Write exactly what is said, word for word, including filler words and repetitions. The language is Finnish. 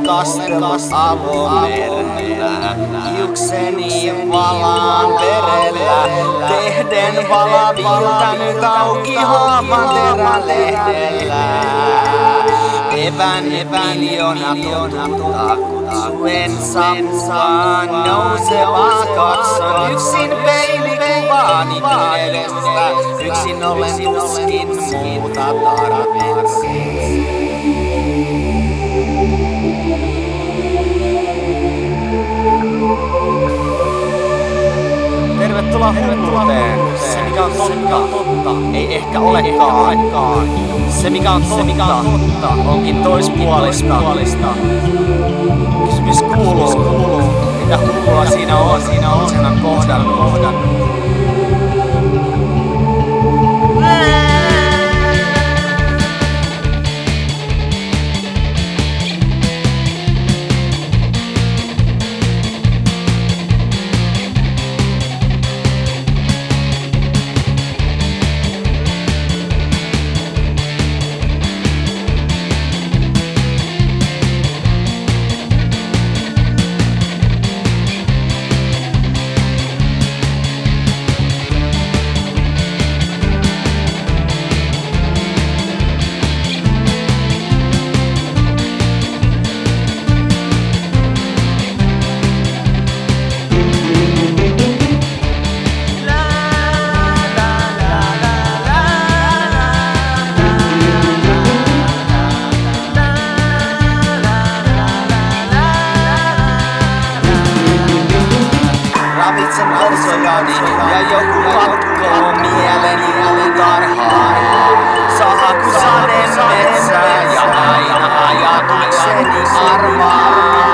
kastellut avomerellä. Hiukseni valaan verellä, tehden valavilta nyt auki haavan terälehdellä. Evän miljoona totuutta kutsuen sammuvaan nousevaa katson. Yksin peilikuvaani mielestä, yksin olen tuskin muuta tarvitsin. Tervetuloa hulluuteen. Se mikä on totta, ei ehkä olekaan. Se mikä on totta, onkin toispuolista. Kysymys kuuluu, mitä hullua siinä on, sen on kohdannut. Ravitsen orsojani ja joku katkoo mieleni tarhaan. Sahaku saden metsää ja aina ajatukseni arvaa.